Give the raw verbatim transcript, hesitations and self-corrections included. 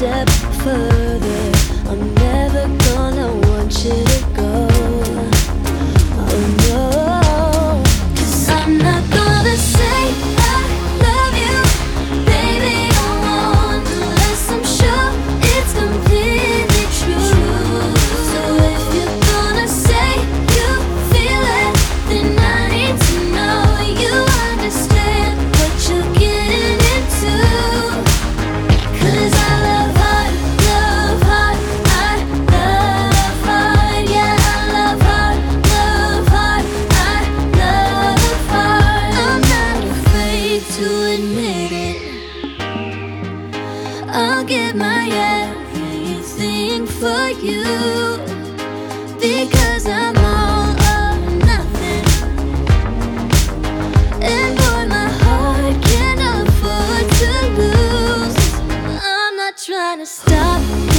step further. I'm never gonna want you to go. Oh no, 'cause I'm not gonna say I love you, baby, I won't, unless I'm sure it's completely true. So if you're gonna say you feel it, then I need to know you understand what you're getting into. 'Cause I love hard, love hard, I love hard, yeah, I love hard, love hard, I love hard. I'm not afraid to admit it. I'll give my everything for you, because I'm all or nothing. And boy, my heart can't afford to lose. I'm not trying to stop